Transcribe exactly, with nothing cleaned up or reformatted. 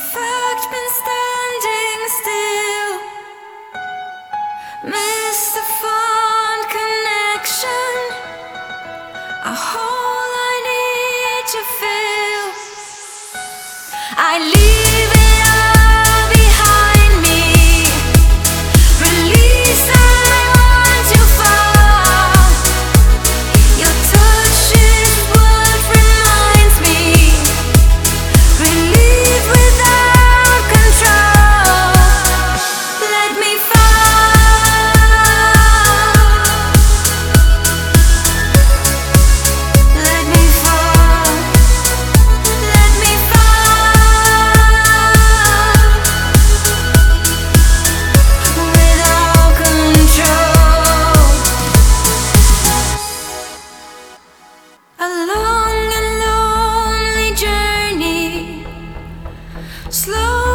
fact been standing still. Missed the fond connection, a hole I need to fill. I leave it all behind me, release I want to fall. Your touch is what reminds me, relief without control. Let me fall, let me fall, let me fall without control. A long and lonely journey, slow